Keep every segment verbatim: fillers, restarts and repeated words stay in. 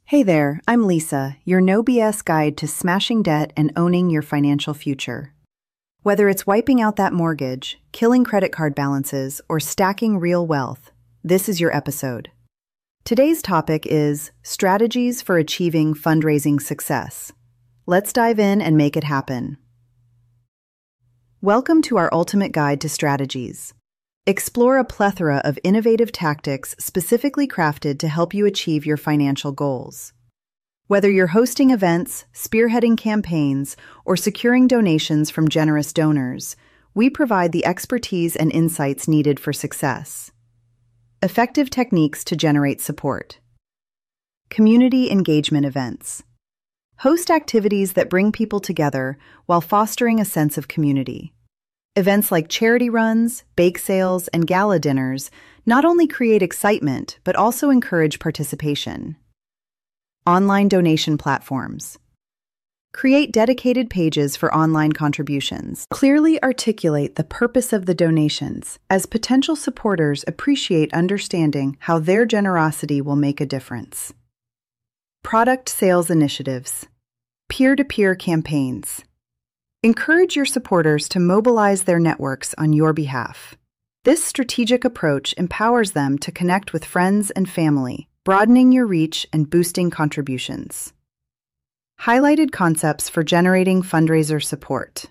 Hey there, I'm Lisa, your no B S guide to smashing debt and owning your financial future. Whether it's wiping out that mortgage, killing credit card balances, or stacking real wealth, this is your episode. Today's topic is strategies for achieving fundraising success. Let's dive in and make it happen. Welcome to our ultimate guide to strategies. Explore a plethora of innovative tactics specifically crafted to help you achieve your financial goals. Whether you're hosting events, spearheading campaigns, or securing donations from generous donors, we provide the expertise and insights needed for success. Effective techniques to generate support. Community engagement events. Host activities that bring people together while fostering a sense of community. Events like charity runs, bake sales, and gala dinners not only create excitement, but also encourage participation. Online donation platforms. Create dedicated pages for online contributions. Clearly articulate the purpose of the donations, as potential supporters appreciate understanding how their generosity will make a difference. Product sales initiatives. Peer-to-peer campaigns. Encourage your supporters to mobilize their networks on your behalf. This strategic approach empowers them to connect with friends and family, broadening your reach and boosting contributions. Highlighted concepts for generating fundraiser support.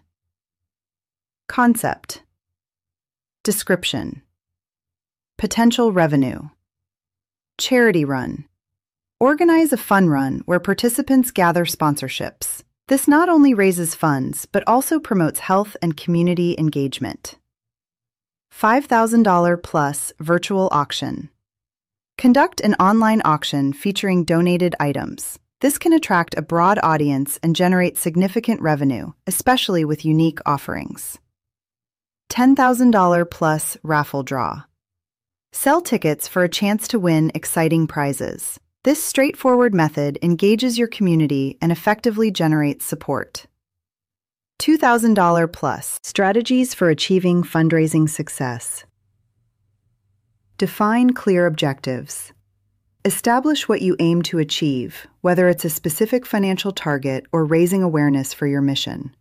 Concept. Description. Potential revenue. Charity run. Organize a fun run where participants gather sponsorships. This not only raises funds, but also promotes health and community engagement. five thousand dollars plus virtual auction. Conduct an online auction featuring donated items. This can attract a broad audience and generate significant revenue, especially with unique offerings. ten thousand dollars plus raffle draw. Sell tickets for a chance to win exciting prizes. This straightforward method engages your community and effectively generates support. two thousand dollars plus strategies for achieving fundraising success. Define clear objectives. Establish what you aim to achieve, whether it's a specific financial target or raising awareness for your mission.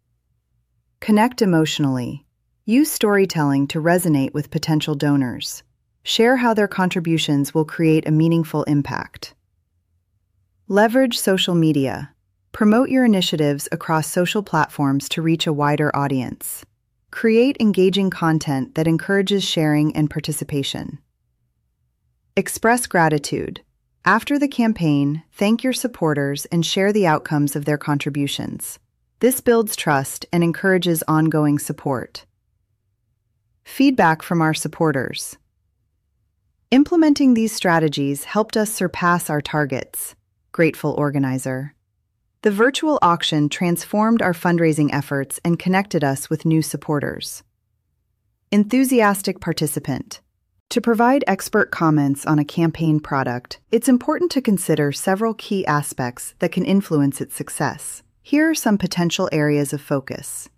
Connect emotionally. Use storytelling to resonate with potential donors. Share how their contributions will create a meaningful impact. Leverage social media. Promote your initiatives across social platforms to reach a wider audience. Create engaging content that encourages sharing and participation. Express gratitude. After the campaign, thank your supporters and share the outcomes of their contributions. This builds trust and encourages ongoing support. Feedback from our supporters. Implementing these strategies helped us surpass our targets. Grateful organizer. The virtual auction transformed our fundraising efforts and connected us with new supporters. Enthusiastic participant. To provide expert comments on a campaign product, it's important to consider several key aspects that can influence its success. Here are some potential areas of focus.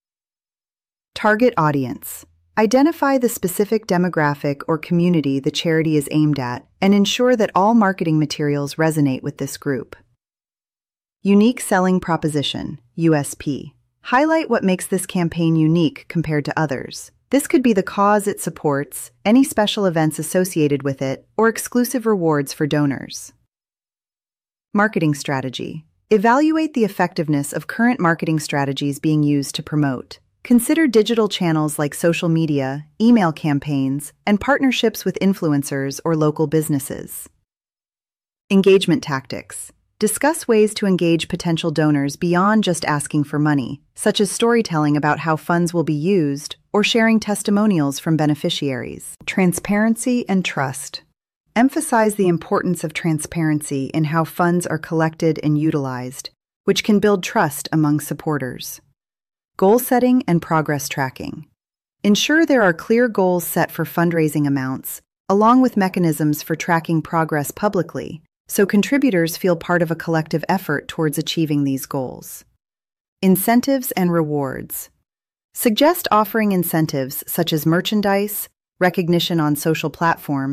Target audience. Identify the specific demographic or community the charity is aimed at and ensure that all marketing materials resonate with this group. Unique selling proposition, U S P. Highlight what makes this campaign unique compared to others. This could be the cause it supports, any special events associated with it, or exclusive rewards for donors. Marketing strategy. Evaluate the effectiveness of current marketing strategies being used to promote. Consider digital channels like social media, email campaigns, and partnerships with influencers or local businesses. Engagement tactics. Discuss ways to engage potential donors beyond just asking for money, such as storytelling about how funds will be used or sharing testimonials from beneficiaries. Transparency and trust. Emphasize the importance of transparency in how funds are collected and utilized, which can build trust among supporters. Goal setting and progress tracking. Ensure there are clear goals set for fundraising amounts, along with mechanisms for tracking progress publicly, so contributors feel part of a collective effort towards achieving these goals. Incentives and rewards. Suggest offering incentives such as merchandise, recognition on social platforms,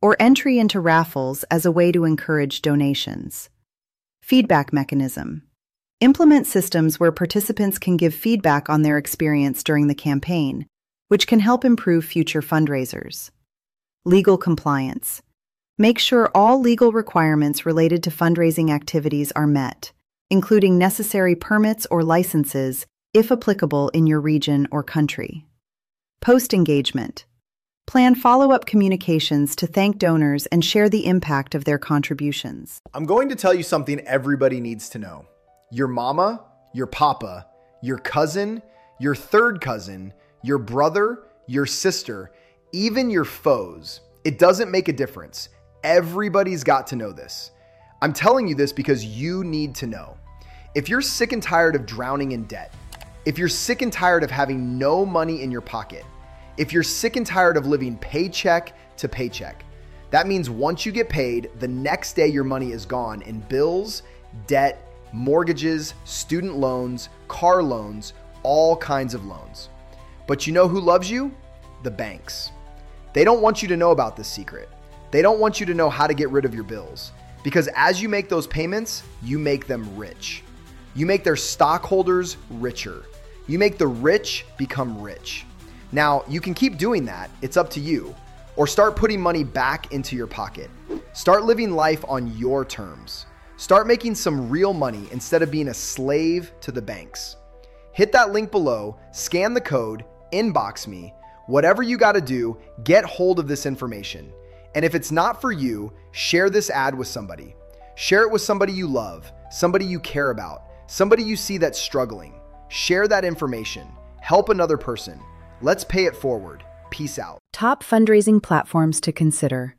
or entry into raffles as a way to encourage donations. Feedback mechanism. Implement systems where participants can give feedback on their experience during the campaign, which can help improve future fundraisers. Legal compliance. Make sure all legal requirements related to fundraising activities are met, including necessary permits or licenses, if applicable in your region or country. Post-engagement. Plan follow-up communications to thank donors and share the impact of their contributions. I'm going to tell you something everybody needs to know. Your mama, your papa, your cousin, your third cousin, your brother, your sister, even your foes. It doesn't make a difference. Everybody's got to know this. I'm telling you this because you need to know. If you're sick and tired of drowning in debt, if you're sick and tired of having no money in your pocket, if you're sick and tired of living paycheck to paycheck, that means once you get paid, the next day your money is gone in bills, debt, mortgages, student loans, car loans, all kinds of loans. But you know who loves you? The banks. They don't want you to know about this secret. They don't want you to know how to get rid of your bills, because as you make those payments, you make them rich. You make their stockholders richer. You make the rich become rich. Now, you can keep doing that. It's up to you. Or start putting money back into your pocket. Start living life on your terms. Start making some real money instead of being a slave to the banks. Hit that link below, scan the code, inbox me. Whatever you got to do, get hold of this information. And if it's not for you, share this ad with somebody. Share it with somebody you love, somebody you care about, somebody you see that's struggling. Share that information. Help another person. Let's pay it forward. Peace out. Top fundraising platforms to consider.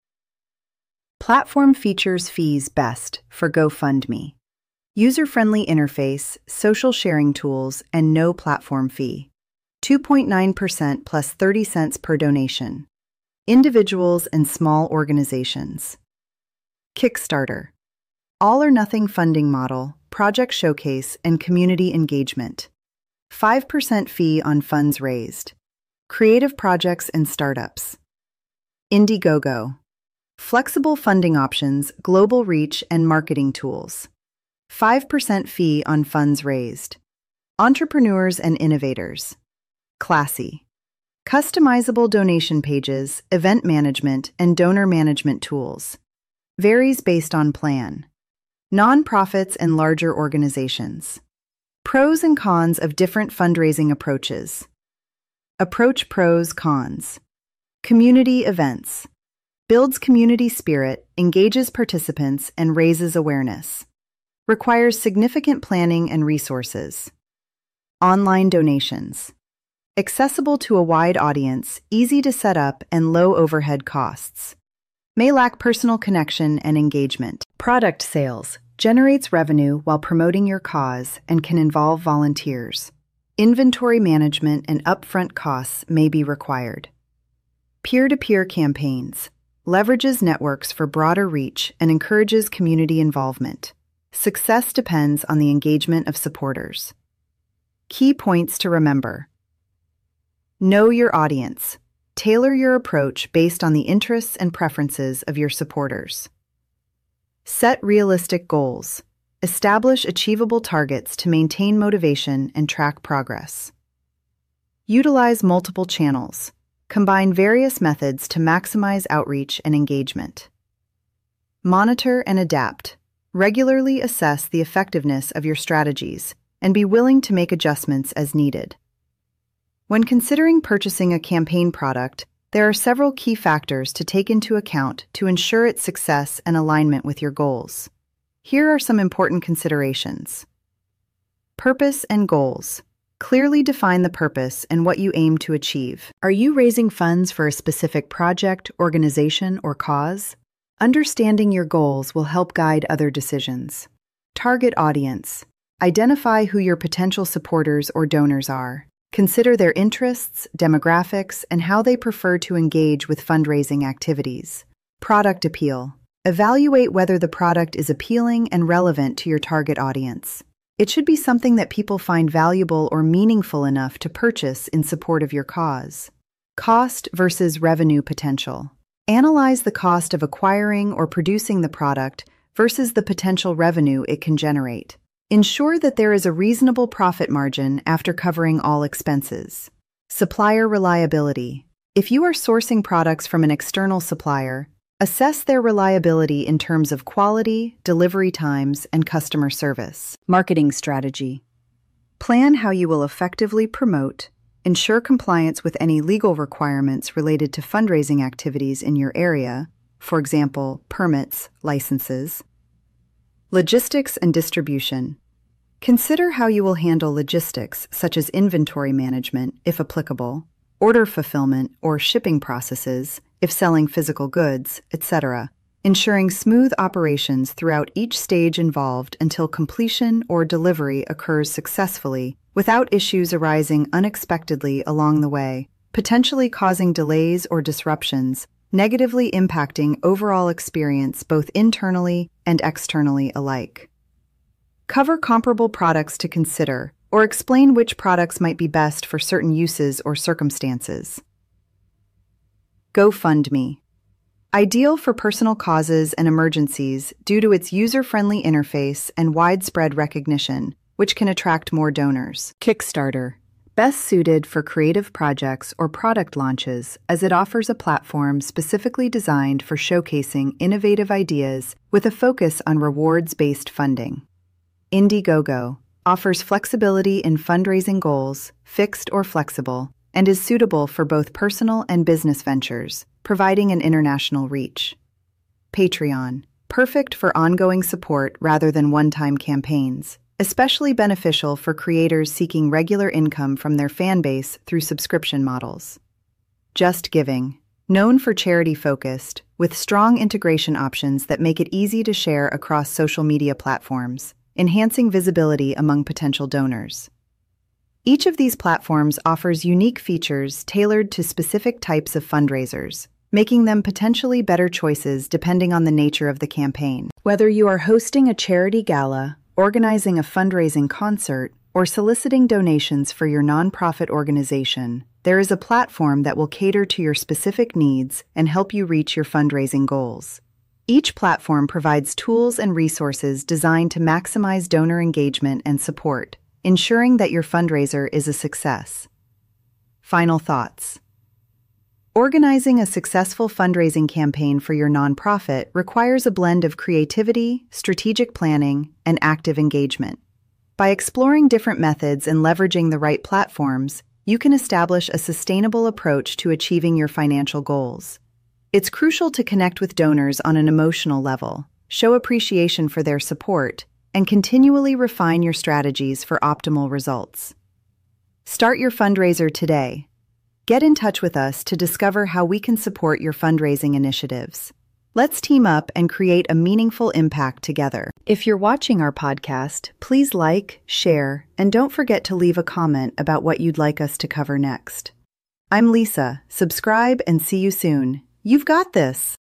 Platform features fees best for GoFundMe. User-friendly interface, social sharing tools, and no platform fee. two point nine percent plus thirty cents per donation. Individuals and small organizations. Kickstarter. All or nothing funding model, project showcase, and community engagement. five percent fee on funds raised. Creative projects and startups. Indiegogo. Flexible funding options, global reach, and marketing tools. five percent fee on funds raised. Entrepreneurs and innovators. Classy. Customizable donation pages, event management, and donor management tools. Varies based on plan. Nonprofits and larger organizations. Pros and cons of different fundraising approaches. Approach pros, cons. Community events. Builds community spirit, engages participants, and raises awareness. Requires significant planning and resources. Online donations. Accessible to a wide audience, easy to set up, and low overhead costs. May lack personal connection and engagement. Product sales. Generates revenue while promoting your cause and can involve volunteers. Inventory management and upfront costs may be required. Peer-to-peer campaigns. Leverages networks for broader reach and encourages community involvement. Success depends on the engagement of supporters. Key points to remember. Know your audience. Tailor your approach based on the interests and preferences of your supporters. Set realistic goals. Establish achievable targets to maintain motivation and track progress. Utilize multiple channels. Combine various methods to maximize outreach and engagement. Monitor and adapt. Regularly assess the effectiveness of your strategies and be willing to make adjustments as needed. When considering purchasing a campaign product, there are several key factors to take into account to ensure its success and alignment with your goals. Here are some important considerations. Purpose and goals. Clearly define the purpose and what you aim to achieve. Are you raising funds for a specific project, organization, or cause? Understanding your goals will help guide other decisions. Target audience. Identify who your potential supporters or donors are. Consider their interests, demographics, and how they prefer to engage with fundraising activities. Product appeal. Evaluate whether the product is appealing and relevant to your target audience. It should be something that people find valuable or meaningful enough to purchase in support of your cause. Cost versus revenue potential. Analyze the cost of acquiring or producing the product versus the potential revenue it can generate. Ensure that there is a reasonable profit margin after covering all expenses. Supplier reliability. If you are sourcing products from an external supplier, assess their reliability in terms of quality, delivery times, and customer service. Marketing strategy. Plan how you will effectively promote, ensure compliance with any legal requirements related to fundraising activities in your area, for example, permits, licenses. Logistics and distribution. Consider how you will handle logistics, such as inventory management, if applicable, order fulfillment or shipping processes, if selling physical goods, et cetera, ensuring smooth operations throughout each stage involved until completion or delivery occurs successfully without issues arising unexpectedly along the way, potentially causing delays or disruptions, negatively impacting overall experience both internally and externally alike. Cover comparable products to consider, or explain which products might be best for certain uses or circumstances. GoFundMe. Ideal for personal causes and emergencies due to its user-friendly interface and widespread recognition, which can attract more donors. Kickstarter. Best suited for creative projects or product launches, as it offers a platform specifically designed for showcasing innovative ideas with a focus on rewards-based funding. Indiegogo offers flexibility in fundraising goals, fixed or flexible, and is suitable for both personal and business ventures, providing an international reach. Patreon, perfect for ongoing support rather than one-time campaigns, especially beneficial for creators seeking regular income from their fan base through subscription models. Just Giving, known for charity-focused, with strong integration options that make it easy to share across social media platforms, enhancing visibility among potential donors. Each of these platforms offers unique features tailored to specific types of fundraisers, making them potentially better choices depending on the nature of the campaign. Whether you are hosting a charity gala, organizing a fundraising concert, or soliciting donations for your nonprofit organization, there is a platform that will cater to your specific needs and help you reach your fundraising goals. Each platform provides tools and resources designed to maximize donor engagement and support, ensuring that your fundraiser is a success. Final thoughts. Organizing a successful fundraising campaign for your nonprofit requires a blend of creativity, strategic planning, and active engagement. By exploring different methods and leveraging the right platforms, you can establish a sustainable approach to achieving your financial goals. It's crucial to connect with donors on an emotional level, show appreciation for their support, and continually refine your strategies for optimal results. Start your fundraiser today. Get in touch with us to discover how we can support your fundraising initiatives. Let's team up and create a meaningful impact together. If you're watching our podcast, please like, share, and don't forget to leave a comment about what you'd like us to cover next. I'm Lisa. Subscribe and see you soon. You've got this.